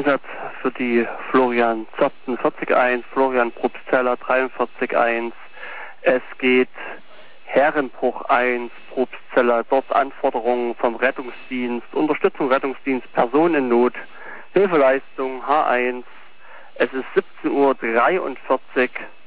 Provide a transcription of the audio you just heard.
Einsatz für die Florian Zopten 40-1, Florian Probstzeller 43-1. Es geht Herrenbruch 1, Probstzeller, dort Anforderungen vom Rettungsdienst, Unterstützung Rettungsdienst, Personen in Not, Hilfeleistung H1. Es ist 17:43 Uhr.